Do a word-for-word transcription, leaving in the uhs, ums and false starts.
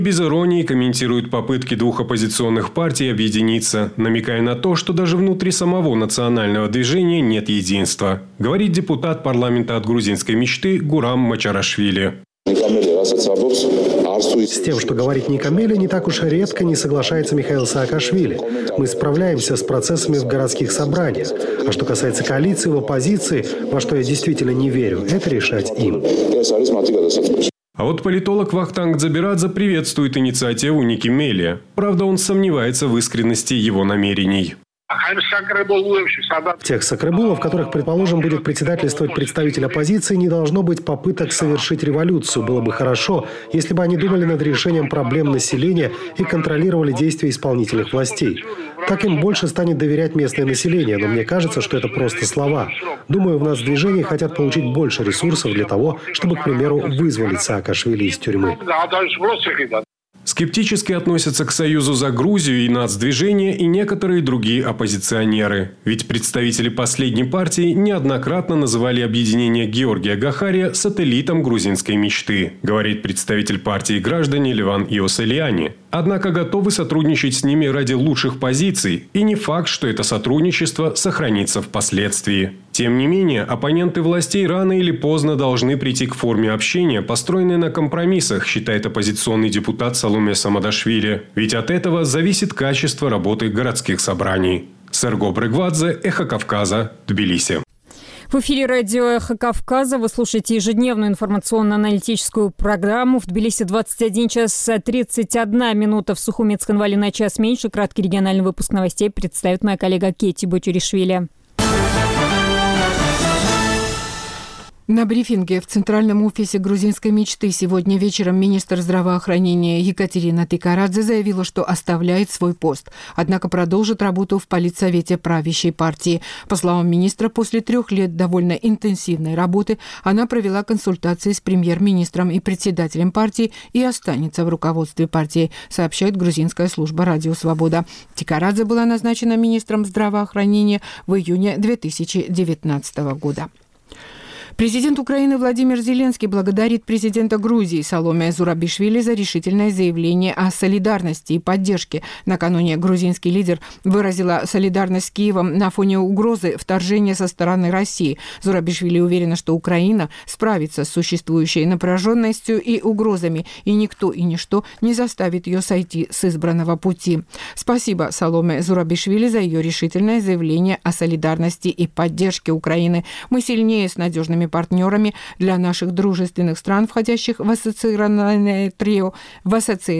Без иронии комментирует попытки двух оппозиционных партий объединиться, намекая на то, что даже внутри самого национального движения нет единства, говорит депутат парламента от грузинской мечты Гурам Мачарашвили. С тем, что говорит Никамеля, не так уж и редко не соглашается Михаил Саакашвили. Мы справляемся с процессами в городских собраниях. А что касается коалиции в оппозиции, во что я действительно не верю, это решать им. А вот политолог Вахтанг Дзабирадзе приветствует инициативу Никамеля. Правда, он сомневается в искренности его намерений. В тех Сакребулах, в которых, предположим, будет председательствовать представитель оппозиции, не должно быть попыток совершить революцию. Было бы хорошо, если бы они думали над решением проблем населения и контролировали действия исполнительных властей. Так им больше станет доверять местное население, но мне кажется, что это просто слова. Думаю, в нас в движении хотят получить больше ресурсов для того, чтобы, к примеру, вызволить Саакашвили из тюрьмы. Скептически относятся к Союзу за Грузию и нацдвижение и некоторые другие оппозиционеры. Ведь представители последней партии неоднократно называли объединение Георгия Гахария сателлитом грузинской мечты, говорит представитель партии граждане Леван Иосельяни. Однако готовы сотрудничать с ними ради лучших позиций, и не факт, что это сотрудничество сохранится впоследствии. Тем не менее, оппоненты властей рано или поздно должны прийти к форме общения, построенной на компромиссах, считает оппозиционный депутат Саломе Самадашвили. Ведь от этого зависит качество работы городских собраний. Серго Брыгвадзе, Эхо Кавказа, Тбилиси. В эфире радио «Эхо Кавказа» вы слушаете ежедневную информационно-аналитическую программу. В Тбилиси двадцать один час тридцать одна минута, в Сухуми и Цхинвале на час меньше. Краткий региональный выпуск новостей представит моя коллега Кетти Бочуришвили. На брифинге в Центральном офисе грузинской мечты сегодня вечером министр здравоохранения Екатерина Тикарадзе заявила, что оставляет свой пост, однако продолжит работу в политсовете правящей партии. По словам министра, после трех лет довольно интенсивной работы она провела консультации с премьер-министром и председателем партии и останется в руководстве партии, сообщает грузинская служба «Радио Свобода». Тикарадзе была назначена министром здравоохранения в июне две тысячи девятнадцатого года. Президент Украины Владимир Зеленский благодарит президента Грузии Саломе Зурабишвили за решительное заявление о солидарности и поддержке. Накануне грузинский лидер выразила солидарность с Киевом на фоне угрозы вторжения со стороны России. Зурабишвили уверена, что Украина справится с существующей напряженностью и угрозами, и никто и ничто не заставит ее сойти с избранного пути. Спасибо Саломе Зурабишвили за ее решительное заявление о солидарности и поддержке Украины. Мы сильнее с надежными партнерами для наших дружественных стран, входящих в ассоциированное трио, в ассоциированное